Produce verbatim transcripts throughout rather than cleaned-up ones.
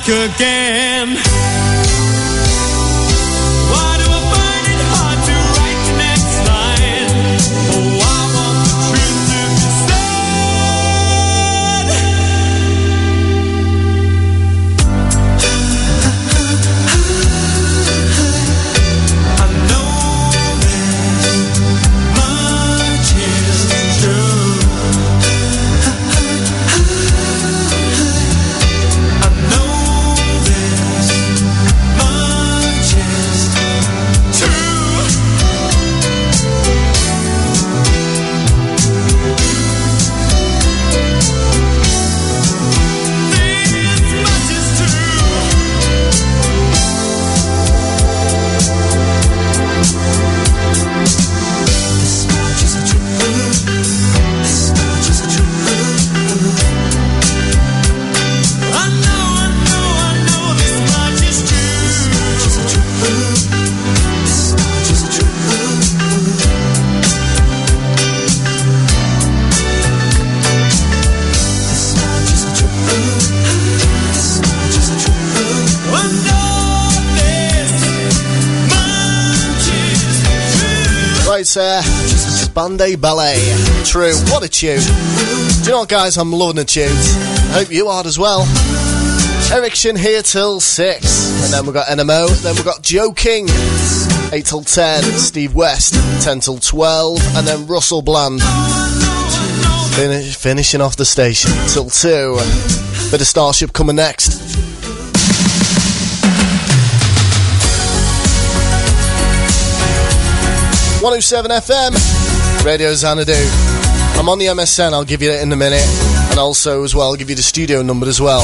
again. Why do I find it hard to write the next line? Oh, I want the truth to be I know this much is true. I know this much is true. This much is true. This much is true. This much is true. I know, I know, I know this much is true. This much is true. This much is true. This much is true. This much is true. I know this much is true. Right, sir. Spandau Ballet. True. What a tune. Do you know what, guys? I'm loving the tunes. I hope you are as well. Ericsson here till six. And then we've got N M O. Then we've got Joe King. eight till ten. Steve West. ten till twelve. And then Russell Bland. Finish, finishing off the station till two. Bit of Starship coming next. one oh seven F M, Radio Xanadu. I'm on the M S N, I'll give you it in a minute. And also, as well, I'll give you the studio number as well.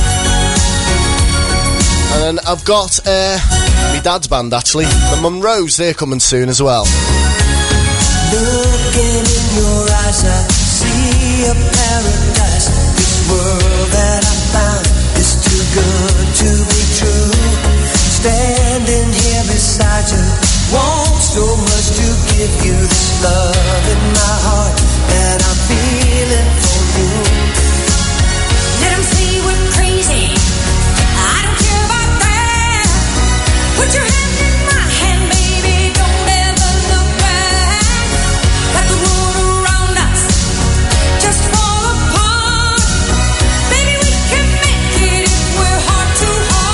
And then I've got uh, my dad's band, actually. The Monroes, they're coming soon as well. Looking in your eyes, I see a paradise. This world that I found is too good to be true. Standing here beside you, want so much to give you this love in my heart that I'm feeling for you. Let 'em say we're crazy. I don't care about that. Put your hand in my hand, baby. Don't ever look back. Let the world around us just fall apart. Baby, we can make it if we're heart to heart.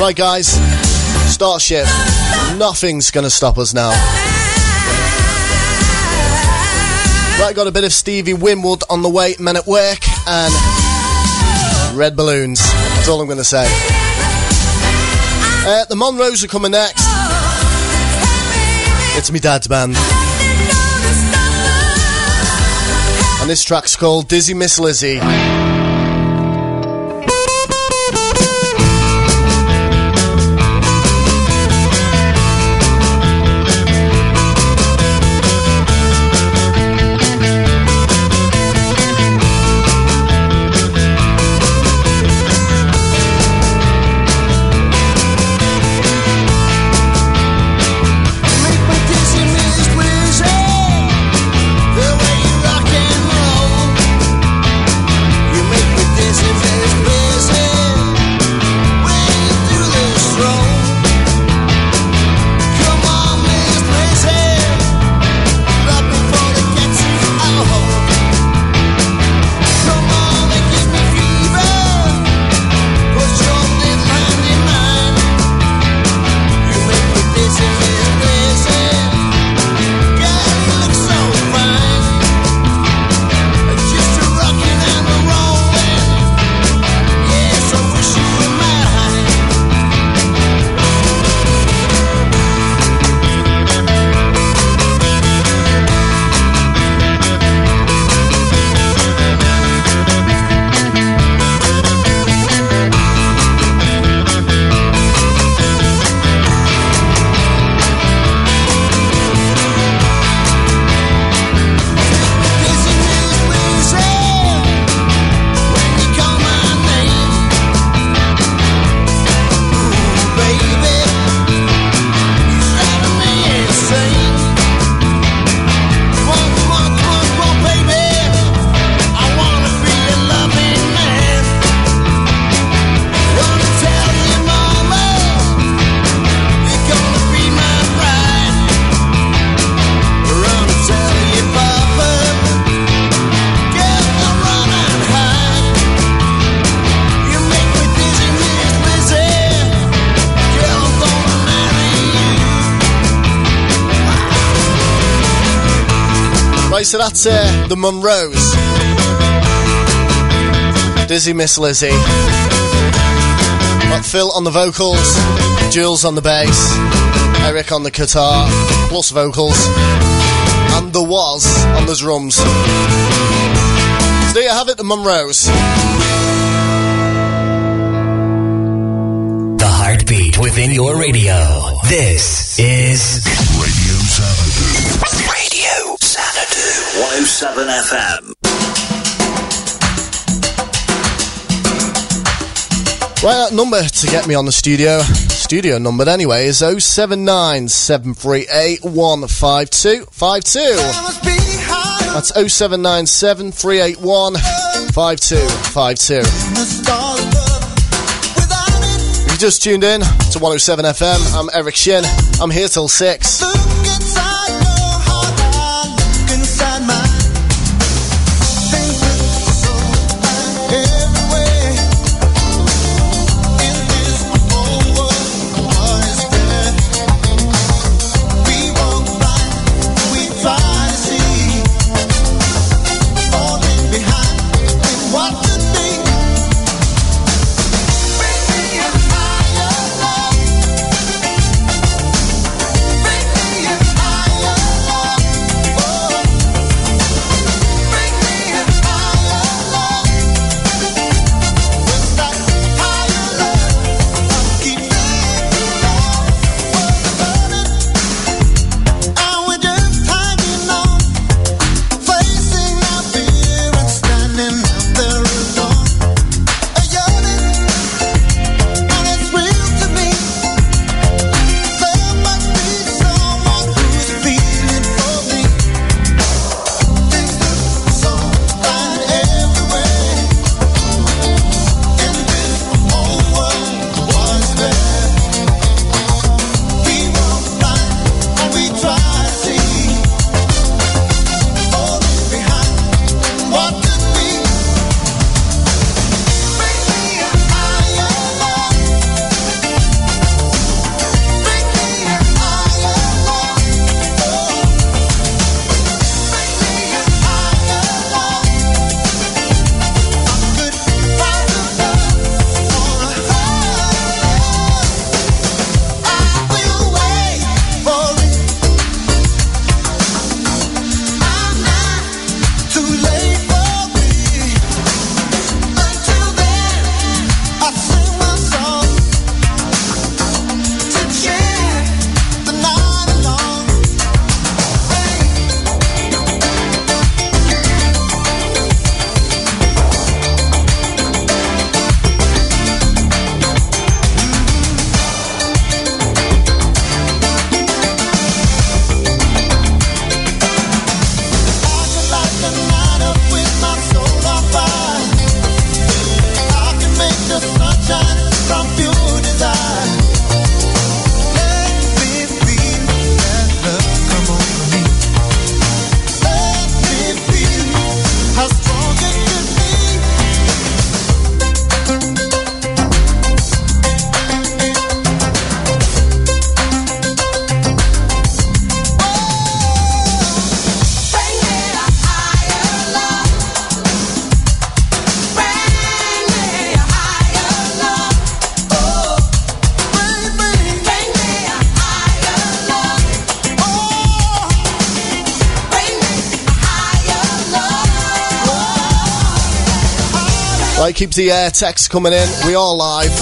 Right, guys, start shift. Nothing's going to stop us now. Right, got a bit of Stevie Winwood on the way, Men at Work, and Red Balloons. That's all I'm going to say. Uh, the Monroes are coming next. It's me dad's band. And this track's called Dizzy Miss Lizzie. So that's uh, the Monroes. Dizzy Miss Lizzie. Got Phil on the vocals, Jules on the bass, Eric on the guitar, plus vocals, and the Was on the drums. So there you have it, the Monroes. The heartbeat within your radio. This is Radio Xanadu. Radio Xanadu. one oh seven F M. Right, that number to get me on the studio, studio number anyway, is oh seven nine, seven three eight, one five two five two. That's oh seven nine, seven three eight one, five two five two. If you just tuned in to one oh seven F M, I'm Eric Shin. I'm here till six. Higher love. Right, keep the uh, text coming in. We are live.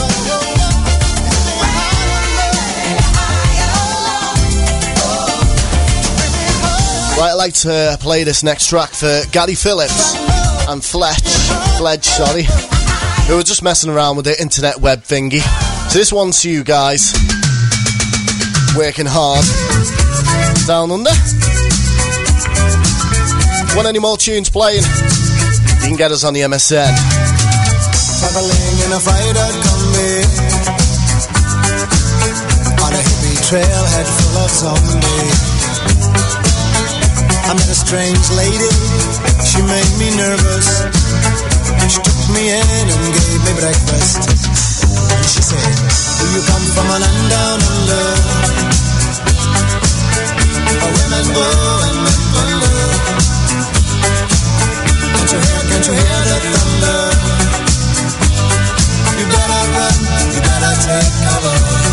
Right, I'd like to play this next track for Gary Phillips and Fletch, Fledge, sorry, who were just messing around with the internet web thingy. So this one's to you guys, working hard, down under. Want any more tunes playing? You can get us on the M S N. Traveling in a Friday combi on a hippie trailhead full of zombies. I met a strange lady, she made me nervous. She took me in and gave me breakfast. She said, do you come from a land down under? Where women go and men wonder. Can't you hear, can't you hear the thunder? You better run, you better take cover.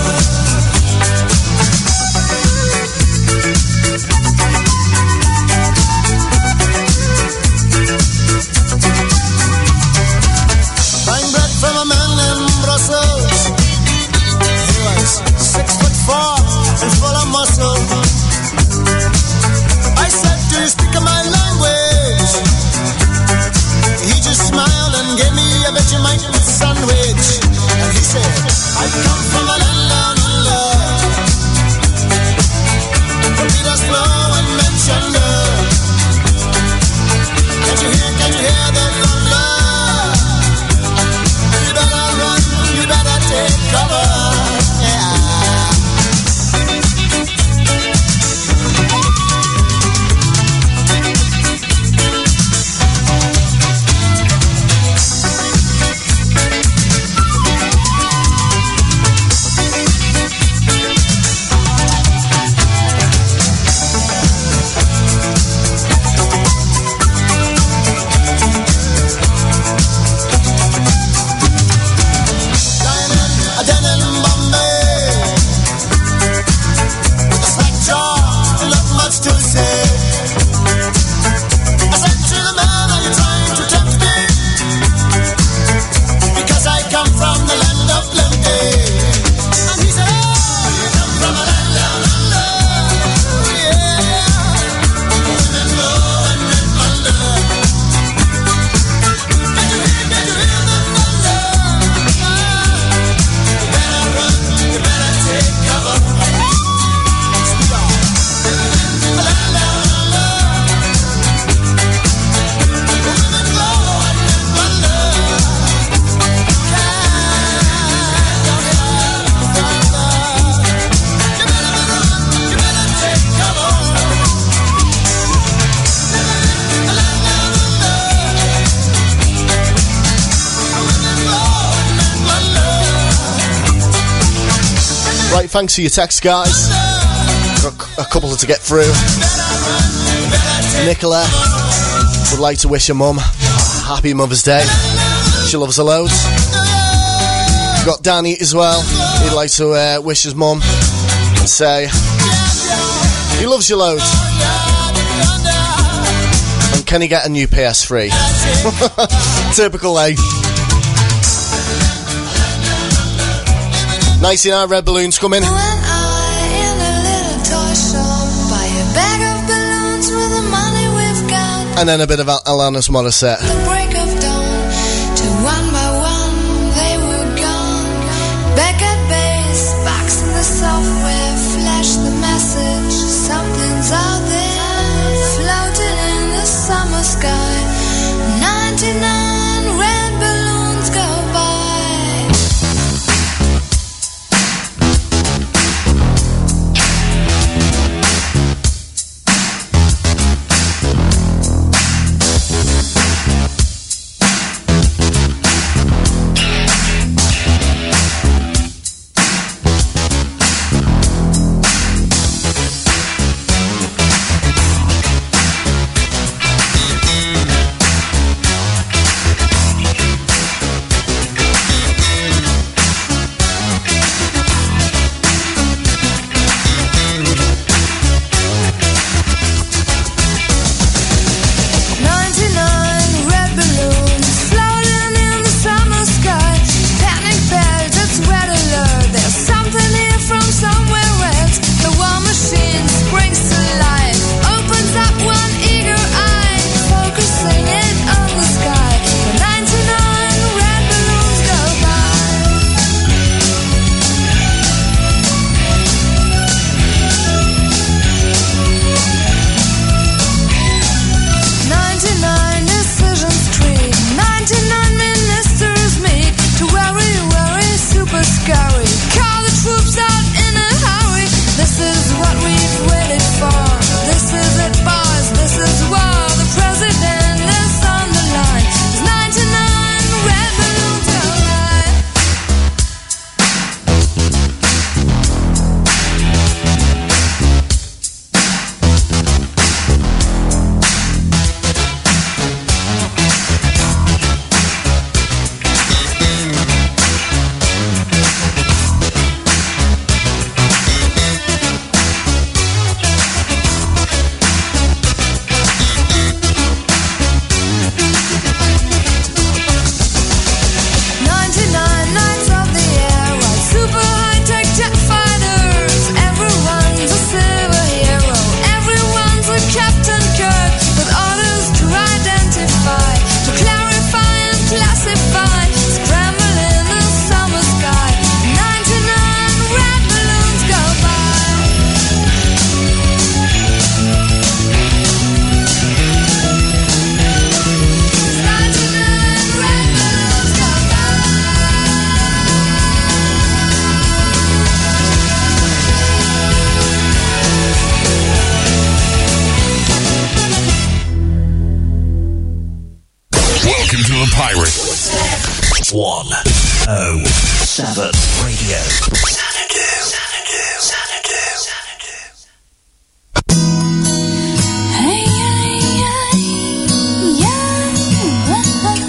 Buying bread from a man in Brussels. He was six foot four and full of muscle. I said, do you speak my language? He just smiled and gave me a Vegemite sandwich. And he said, I come from a land down under. The beaters blow and men thunder. Can't you hear, can't you hear the thunder? You better run, you better take cover. Yeah. Thanks for your text, guys. Got a couple to get through. Nicola would like to wish her mum a happy Mother's Day. She loves her loads. Got Danny as well. He'd like to uh, wish his mum and say he loves you loads. And can he get a new P S three? Typical, eh? ninety-nine red balloons coming. When I in a little toy shop buy a bag of balloons with the money we've got. And then a bit of Al- Alanis Morissette. The break of dawn, till one by one they were gone. Back at base, box in the software, flash the message. Something's out there, floating in the summer sky. ninety-nine red balloons go by. seven Radio. Xanadu. Xanadu. Xanadu. Hey, hey, hey, yeah,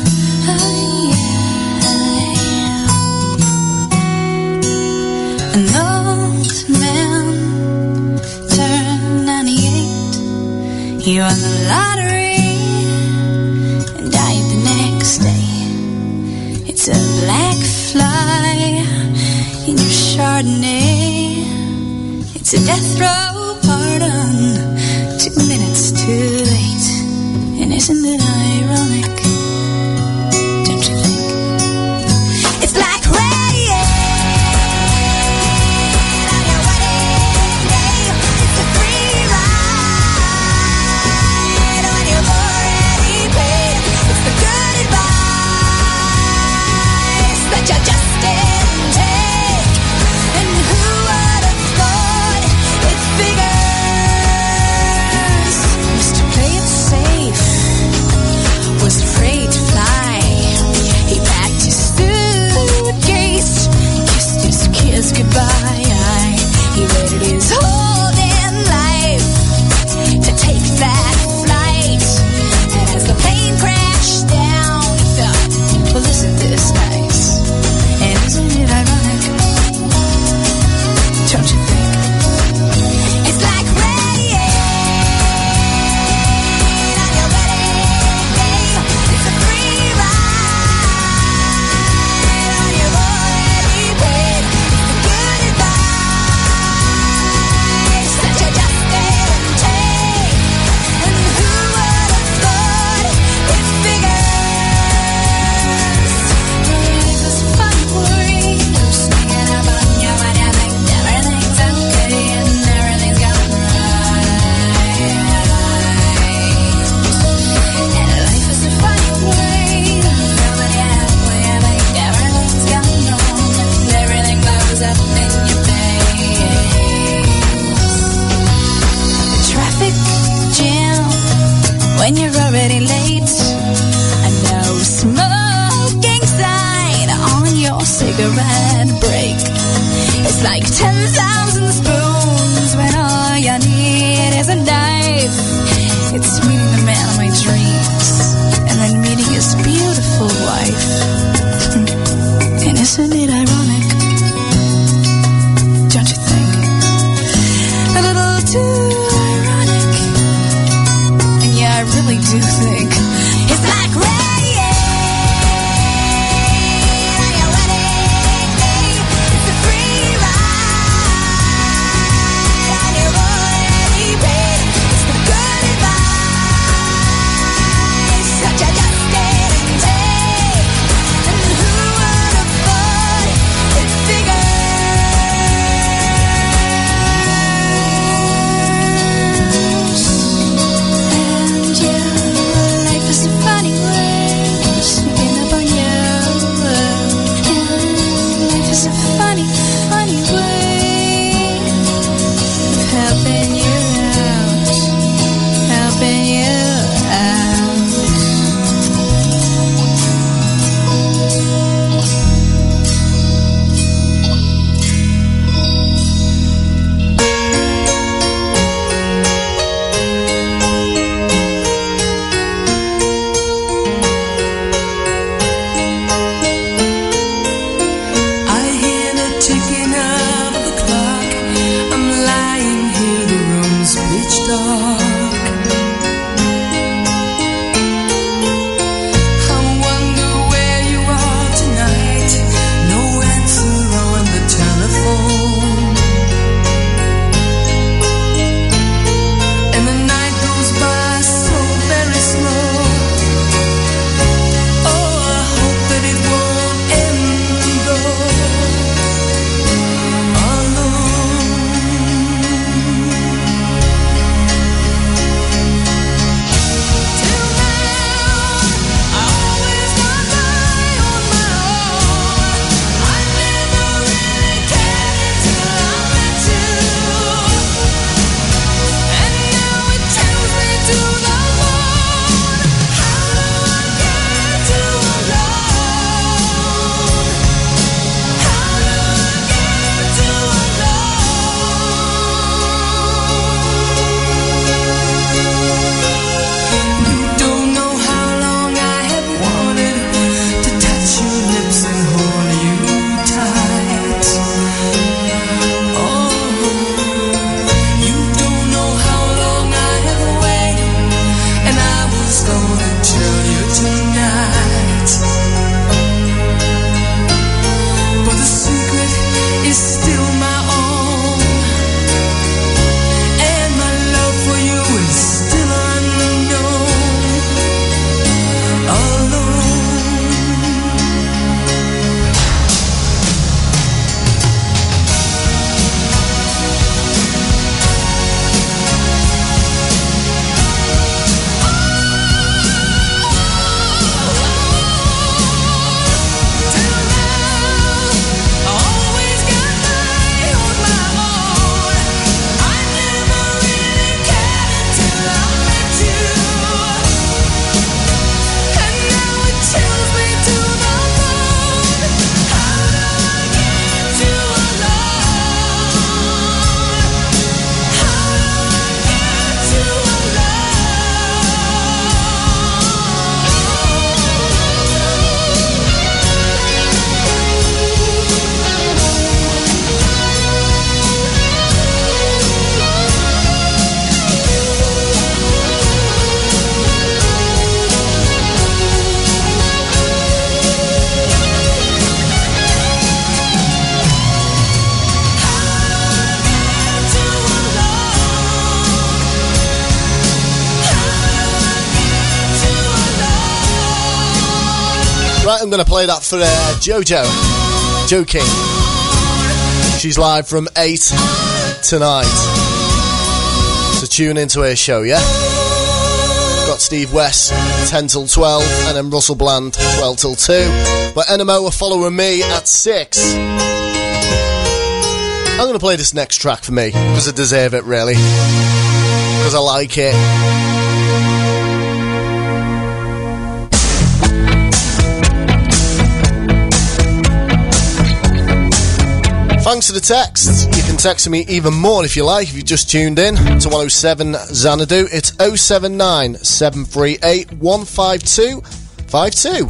hey, yeah. An old man turned ninety-eight. He won the lottery and died the next day. It's a black fly in your Chardonnay. It's a death row pardon, two minutes too late. And isn't it ironic? Don't you think? It's like rain on your wedding day. It's a free ride when you've already paid. It's the good advice that you just didn't take. And who would have thought it figures? Mister Play It Safe was afraid to fly. He packed his suitcase, kissed his kids goodbye. He waited his whole damn life to take that flight. And as the plane crashed down, he thought, well, isn't this nice? And isn't it ironic? Don't you think? It's like rain on your wedding day. It's a free ride on your already paid. The good advice that you just didn't take. And who would have thought it figures? Life is a funny word. Singing about you when you think everything's okay and everything's gone right. And life is a funny word. Nobody halfway think everything's gone wrong and everything blows up in your face. The traffic jam when you're already late. A no smoking sign on your cigarette break. It's like ten thousand spoons when all you need is a knife. It's meeting the man of my dreams and then meeting his beautiful wife. And isn't it ironic? Don't you think? A little too ironic. And yeah, I really do think it's like rain on your wedding day. It's a free ride on your already paid. It's the good advice that you just didn't take. And who would have thought it figures? And you like Right, I'm going to play that for uh, Jojo. Jo King. She's live from eight tonight. So tune into her show, yeah? Got Steve West, ten till twelve, and then Russell Bland, twelve till two. But N M O are following me at six. I'm going to play this next track for me, because I deserve it, really. Because I like it. Thanks for the text. You can text me even more if you like, if you just tuned in to one oh seven Xanadu. It's oh seven nine, seven three eight, one five two five two.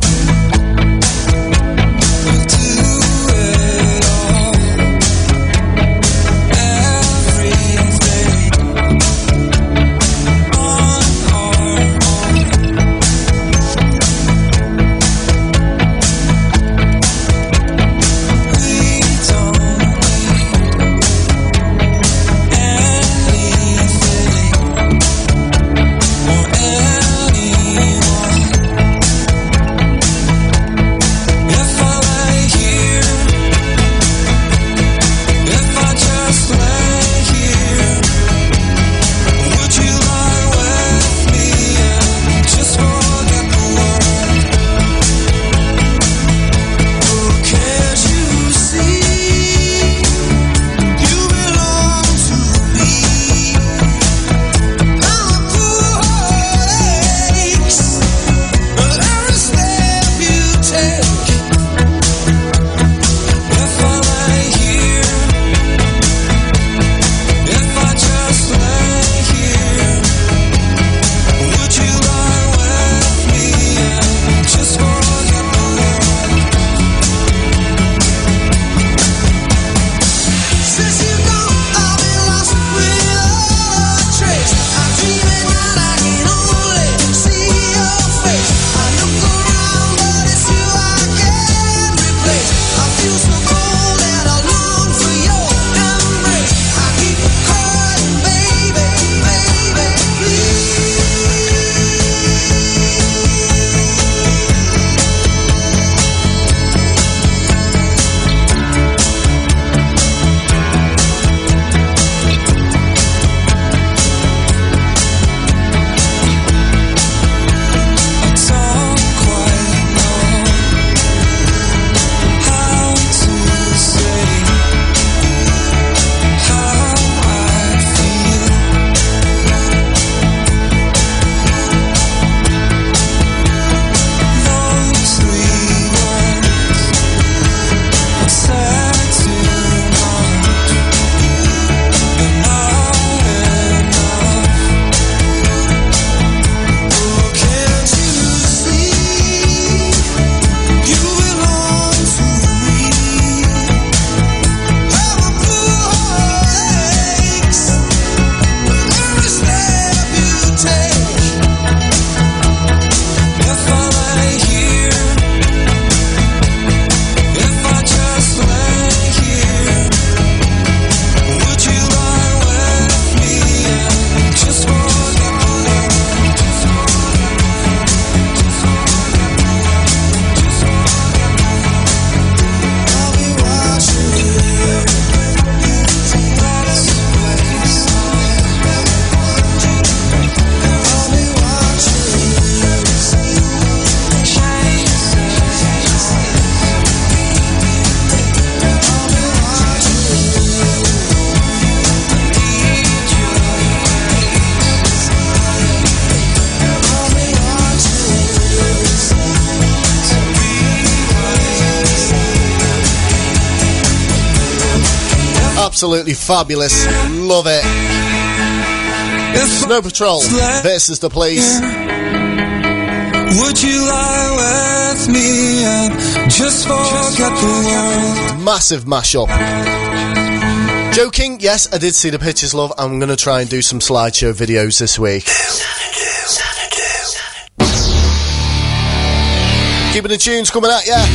Absolutely fabulous. Love it. Snow Patrol versus The Police. Would you lie with me and just forget the world? Massive mashup. Joking, yes, I did see the pictures, love. I'm going to try and do some slideshow videos this week. Keeping the tunes coming at ya.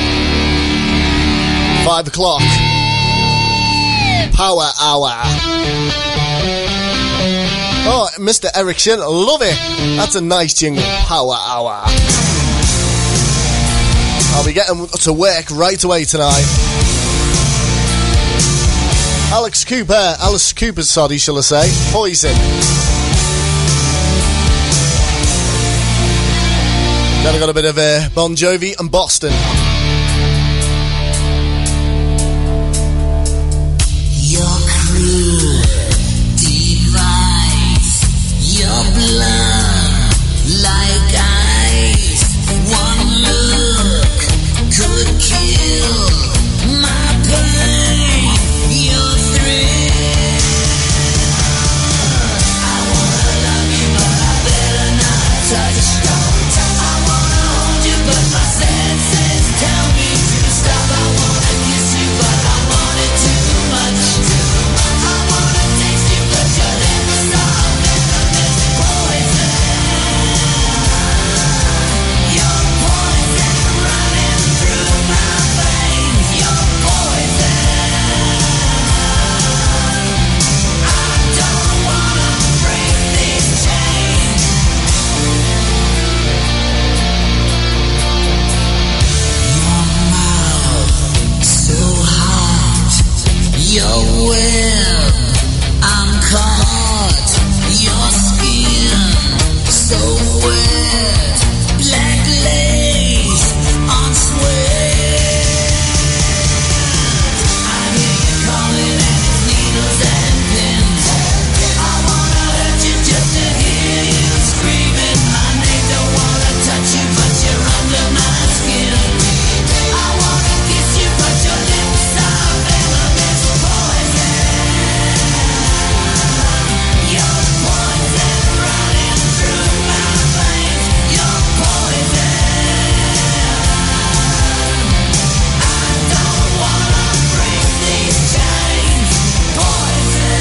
Five o'clock. Power Hour. Oh, Mister Erickson, love it. That's a nice jingle. Power Hour. I'll be getting to work right away tonight. Alex Cooper, Alice Cooper, sorry, shall I say? Poison. Then I got a bit of uh, Bon Jovi and Boston. Your cruel device, your blood like ice. One look could kill my pain. Your thrill. I wanna love you, but I better not touch. I wanna hold you, but my senses tell me to stop. I wanna kiss you, but I want it too much. I wanna taste you, but your lips are venomous poison. Your poison running through my veins. Your poison. I don't wanna break these chains. Your mouth so hot. Your web, I'm caught. Your skin so wet. Black lace on sweat. I hear you calling and it's needles and pins. I wanna hurt you just to hear you screaming my name. Don't wanna touch you, but you're under my skin. I wanna kiss you, but your lips are venomous poison. Your poison running through my veins. Your poison. I don't wanna break these chains. Poison.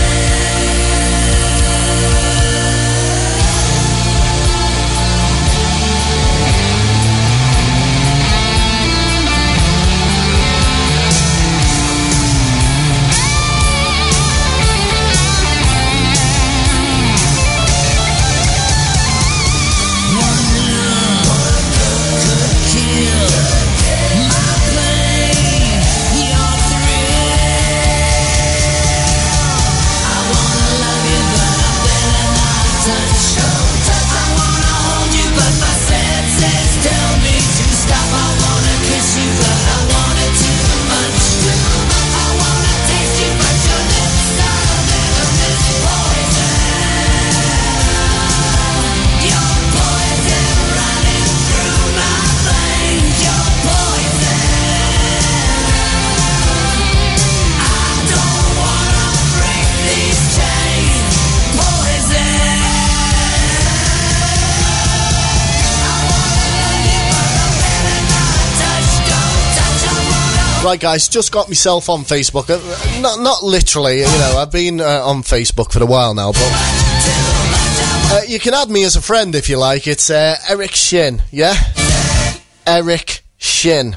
Right, guys, just got myself on Facebook. Uh, not, not literally, you know. I've been uh, on Facebook for a while now, but uh, you can add me as a friend if you like. It's uh, Eric Shin, yeah? Eric Shin.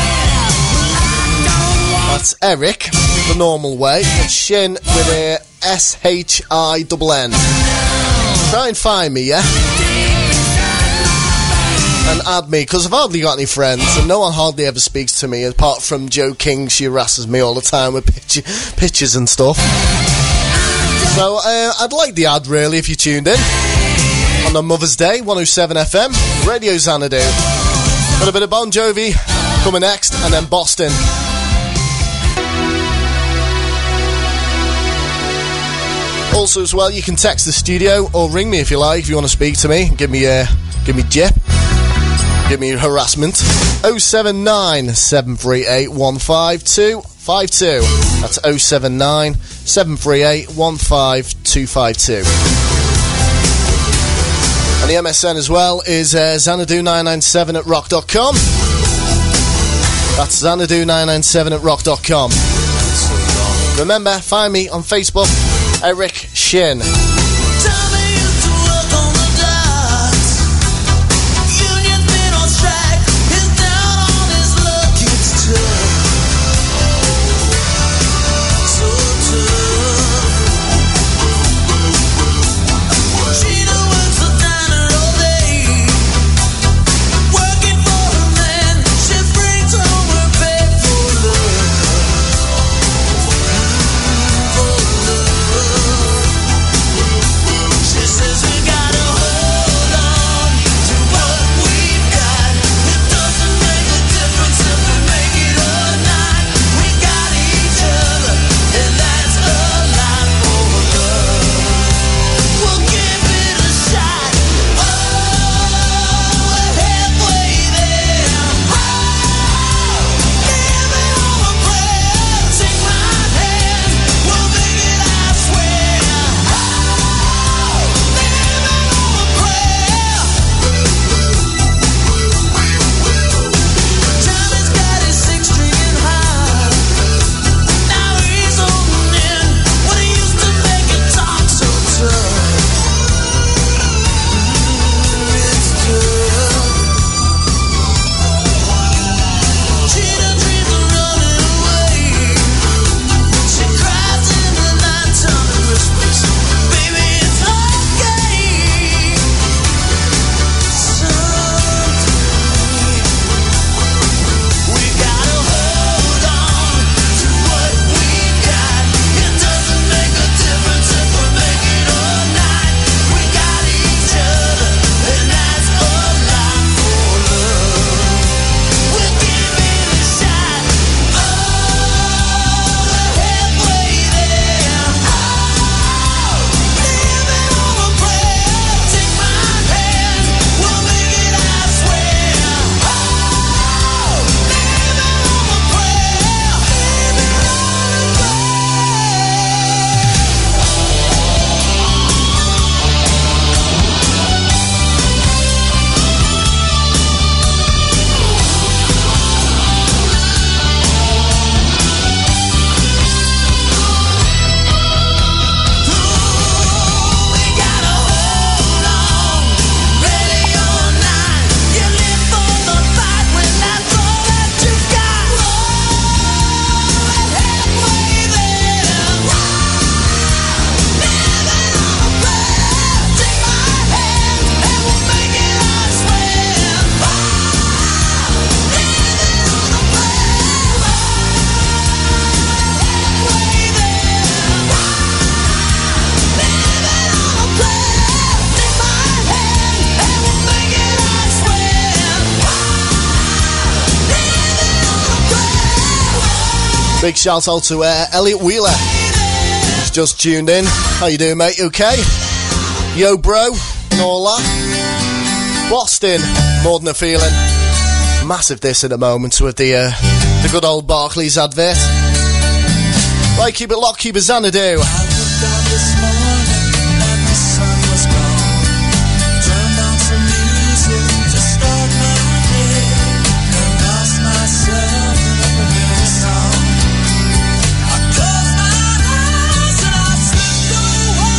That's Eric, the normal way. It's Shin with a S H I N N. Try and find me, yeah? And add me, because I've hardly got any friends, and no one hardly ever speaks to me, apart from Joe King. She harasses me all the time with picture, pictures and stuff. So, uh, I'd like the ad, really, if you tuned in. On the Mother's Day, one oh seven F M, Radio Xanadu. Got a bit of Bon Jovi coming next, and then Boston. Also, as well, you can text the studio, or ring me if you like, if you want to speak to me. Give me, uh, give me jip. Give me harassment. oh seven nine, seven three eight, one five two five two. That's oh seven nine, seven three eight, one five two five two. And the M S N as well is uh, Xanadu nine nine seven at rock dot com. That's Xanadu nine nine seven at rock dot com. Remember, find me on Facebook, Eric Shin. Working for a man, she's free. Big shout out to uh, Elliot Wheeler. He's just tuned in. How you doing, mate? You okay? Yo, bro, and all that. Boston, more than a feeling. Massive this in a moment with the uh, the good old Barclays advert. Right, keep it locked, keep it Xanadu. I looked out this morning and the sun was gone. Turned on some music to start my day and lost myself in a familiar song. I closed my eyes and I slipped away.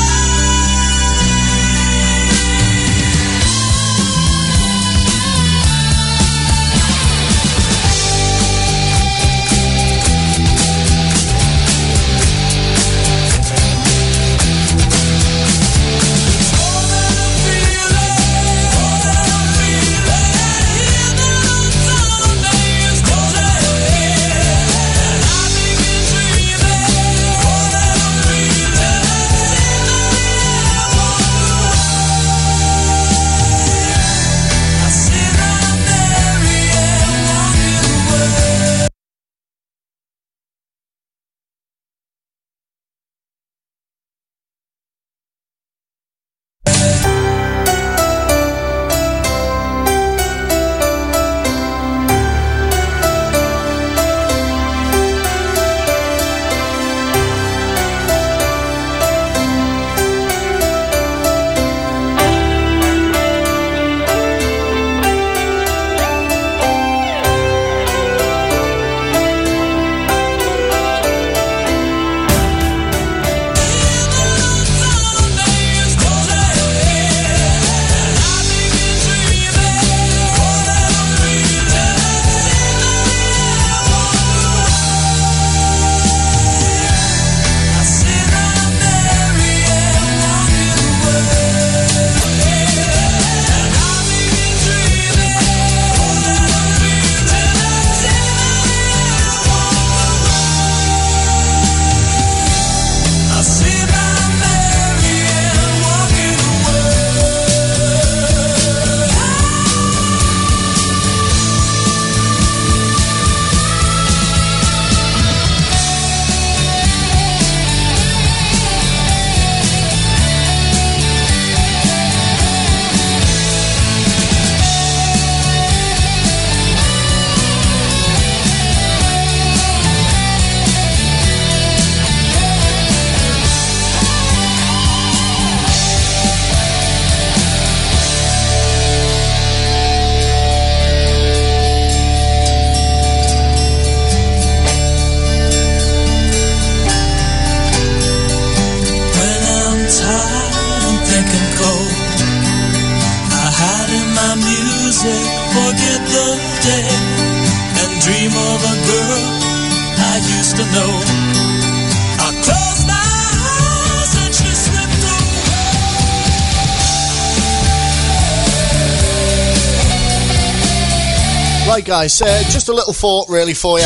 Right, guys, uh, just a little thought really for you.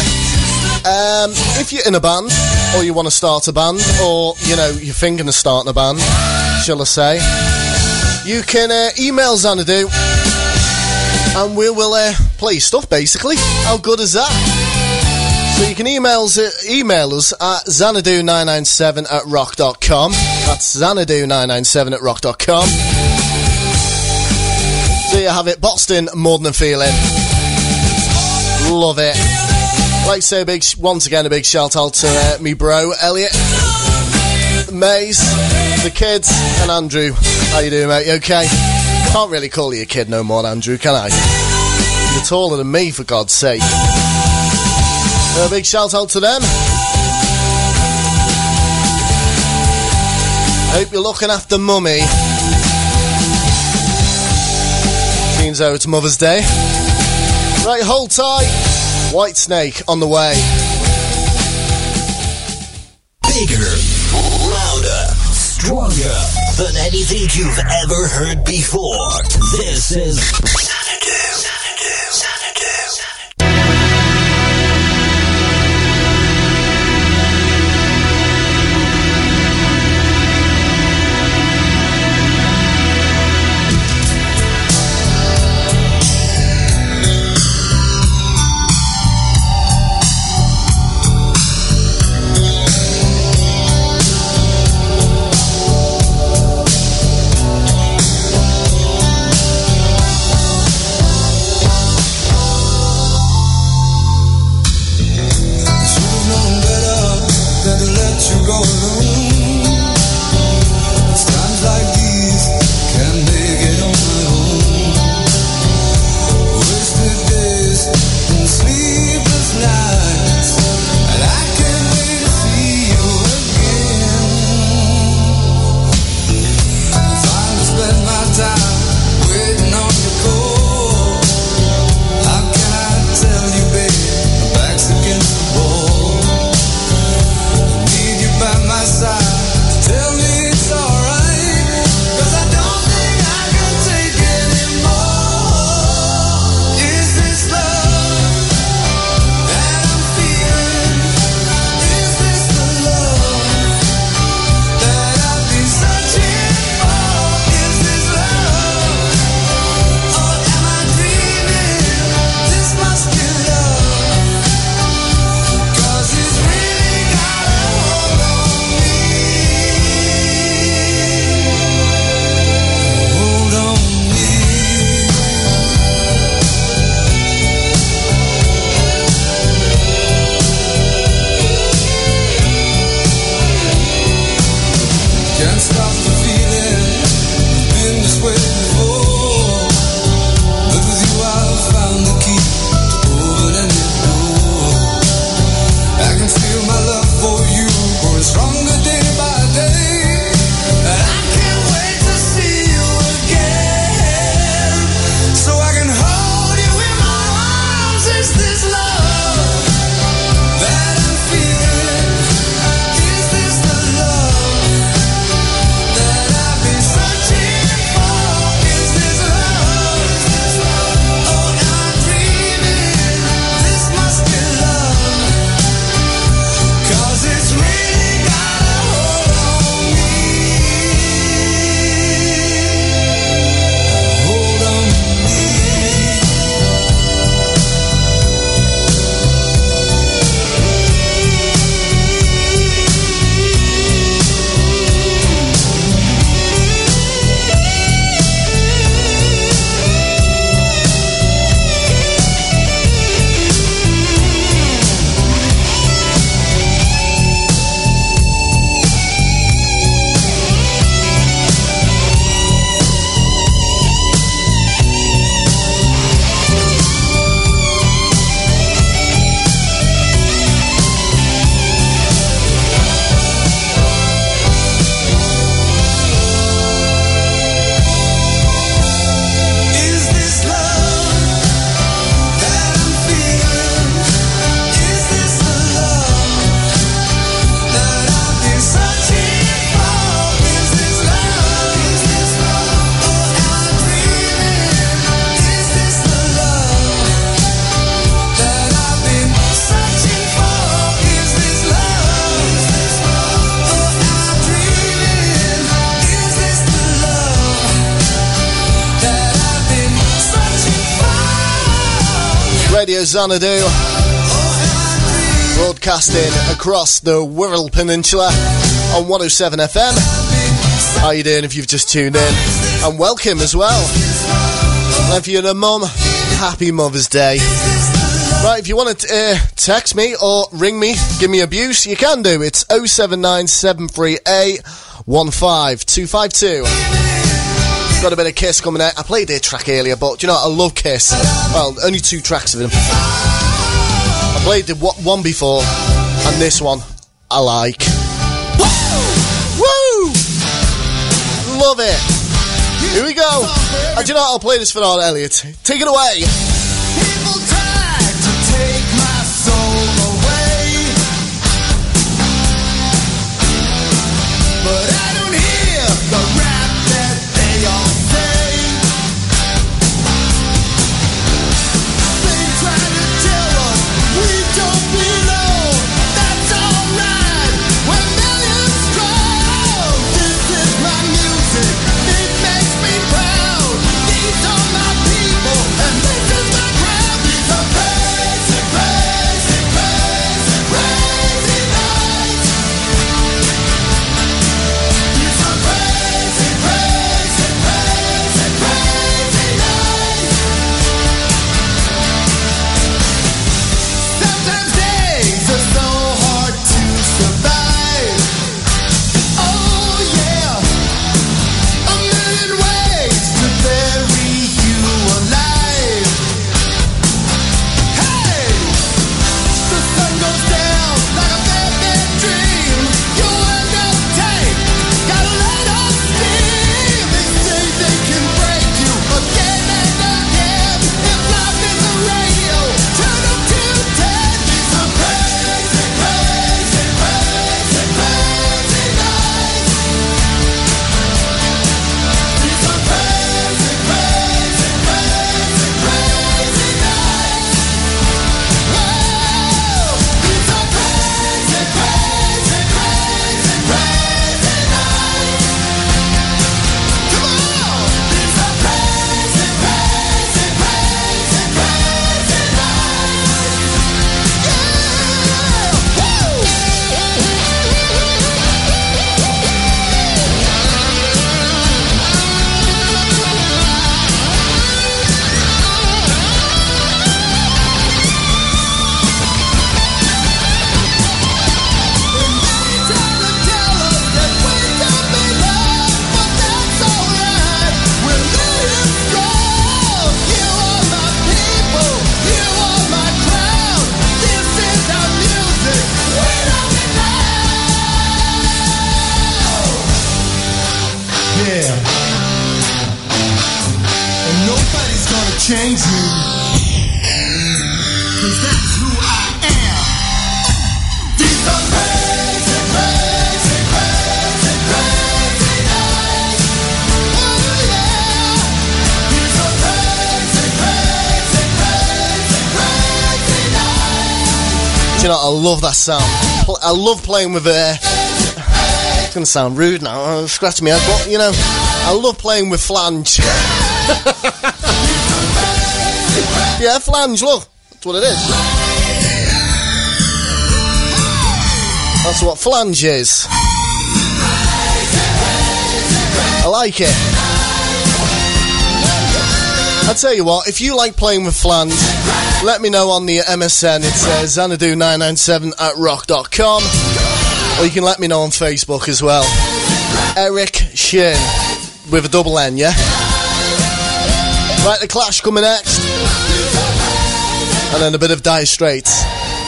Um, if you're in a band, or you want to start a band, or, you know, you're thinking of starting a band, shall I say, you can uh, email Xanadu, and we will uh, play your stuff, basically. How good is that? So you can email, uh, email us at xanadu nine nine seven at rock dot com. That's xanadu nine nine seven at rock dot com. So you have it, Boston, more than a feeling. Love it. Like to say a big, once again, a big shout out to uh, me bro, Elliot, Maze, the kids, and Andrew. How you doing, mate? You okay? Can't really call you a kid no more, Andrew, can I? You're taller than me, for God's sake. A big shout out to them. Hope you're looking after mummy. Seems though it's Mother's Day. Right, hold tight. White Snake on the way. Bigger, louder, stronger than anything you've ever heard before. This is Xanadu. Xanadu. Xanadu. Radio Xanadu, broadcasting across the Wirral Peninsula on one oh seven F M. How you doing if you've just tuned in? And welcome as well. And if you're a mum, happy Mother's Day. Right, if you want to uh, text me or ring me, give me abuse, you can do. It's oh seven nine seven three eight one five two five two. Got a bit of Kiss coming out. I played their track earlier, but do you know what? I love Kiss. Well, only two tracks of them. I played the one before, and this one I like. Woo! Woo! Love it. Here we go. And do you know what? I'll play this for Art Elliott. Take it away. People tried to take my soul away, but I don't hear the rap that they all say. They try to tell us we don't belong. That's alright. When millions cry, this is my music. It makes me proud. These are my people, and this is my crowd. These are crazy, crazy, crazy, crazy nights. These are crazy, crazy, crazy, crazy nights. Sometimes days are so hard to survive. Oh yeah, a million ways to bury you alive. Hey, the sun goes down like a bad, bad dream. You end up tight, gotta let off steam. They say they can break you again and again. If life is a radio, turn up to ten. These are crazy, crazy, crazy, crazy nights. These are crazy, crazy, crazy, crazy nights. Whoa! These are crazy, crazy, crazy, crazy nights. Come on! These are crazy, crazy, crazy, crazy nights. Yeah! Woo! Yeah. And nobody's gonna change me. 'Cause that's who I am. These are crazy, crazy, crazy, crazy nights. Oh yeah. These are crazy, crazy, crazy, crazy nights. Do you know what? I love that sound. Pl- I love playing with uh, it's going to sound rude now. I'm scratching my head, but you know, I love playing with flange. Yeah, flange, look. That's what it is. That's what flange is. I like it. I tell you what, if you like playing with flange, let me know on the M S N. It's uh, Xanadu nine nine seven at rock dot com. Or you can let me know on Facebook as well. Eric Shin with a double N, yeah? Right, The Clash coming next. And then a bit of Dire Straits.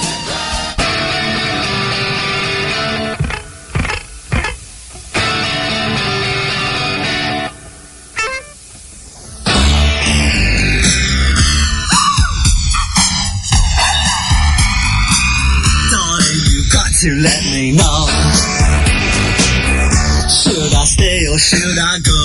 To let me know, should I stay or should I go?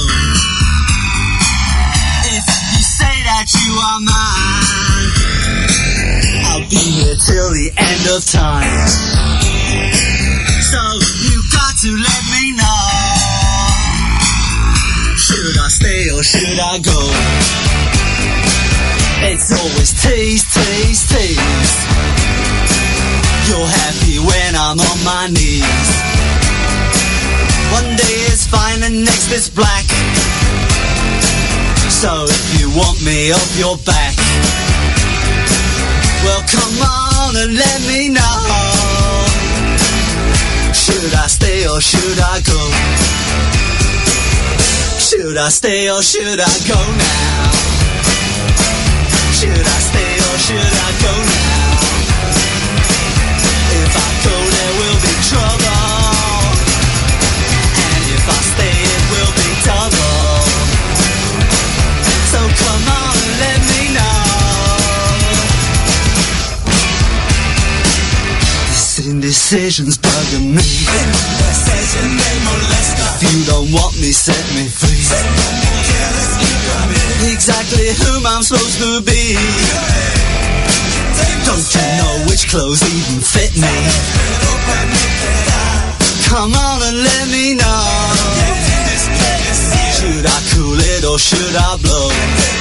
If you say that you are mine, I'll be here till the end of time. So you got to let me know, should I stay or should I go? It's always tease, tease, tease. You're happy when I'm on my knees. One day it's fine and next it's black. So if you want me off your back, well come on and let me know. Should I stay or should I go? Should I stay or should I go now? Should I stay or should I go now? If I go there will be trouble, and if I stay it will be double. So come on and let me know. This indecision's bugging me. If you don't want me, set me free. Exactly whom I'm supposed to be. Don't you know which clothes even fit me? Come on and let me know. Should I cool it or should I blow?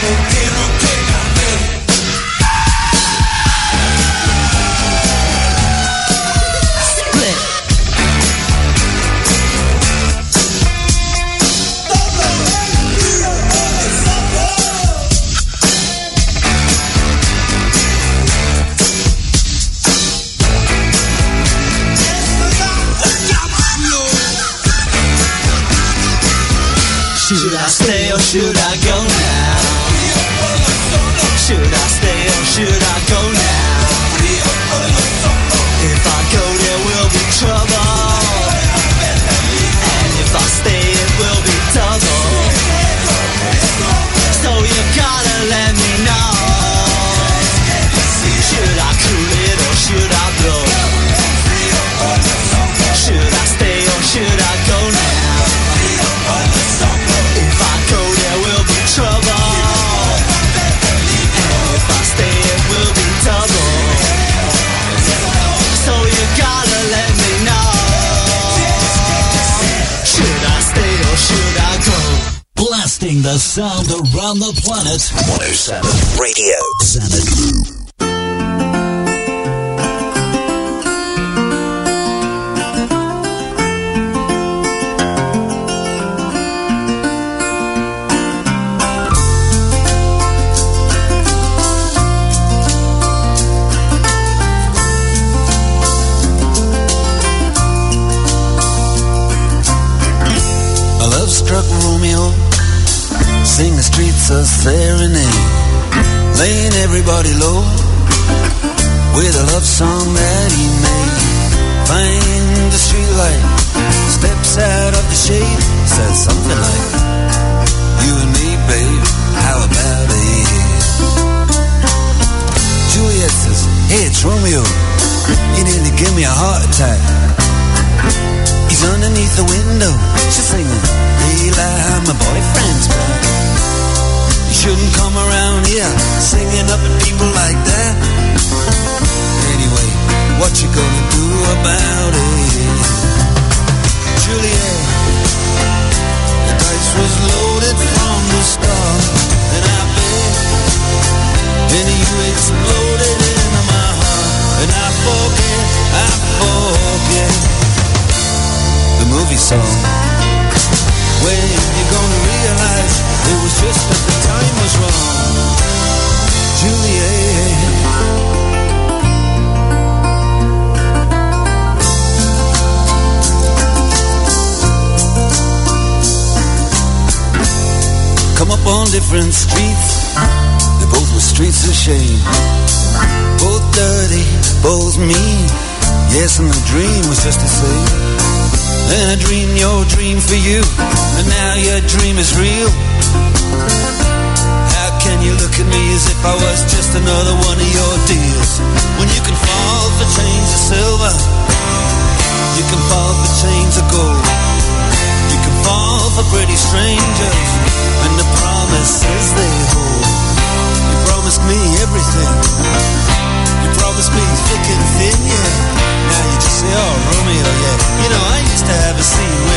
Should I stay or should I go now? Should I stay or should I go now? If I go there will be trouble, and if I stay it will be double. So you gotta let me know. Should I cool it or should I blow? Should I stay or should I go now? If I go there will be trouble, and if I stay it will be double. So you gotta let me know. Should I stay or should I go? Blasting the sound around the planet. one oh seven Radio Xanadu. Struck Romeo, sing the streets a serenade, laying everybody low with a love song that he made. Find the streetlight, steps out of the shade, says something like, you and me, babe, how about it? Juliet says, hey, it's Romeo, you nearly give me a heart attack. He's underneath the window, she's singing, Leila, my boyfriend's back. You shouldn't come around here singing up at people like that. Anyway, what you gonna do about it? Juliet, the dice was loaded from the start, and I bet then you exploded into my heart, and I forget, I forget the movie song. When you're gonna realize it was just that the time was wrong, Juliet. Come up on different streets, they both were streets of shame. Both dirty, both mean, yes, and the dream was just the same. And I dreamed your dream for you, and now your dream is real. How can you look at me as if I was just another one of your deals? When you can fall for chains of silver, you can fall for chains of gold, you can fall for pretty strangers, and the promises they hold. You promised me everything, you promised me thick and thin, yeah. Now you just say, oh, Romeo, yeah. You know, I used to have a scene with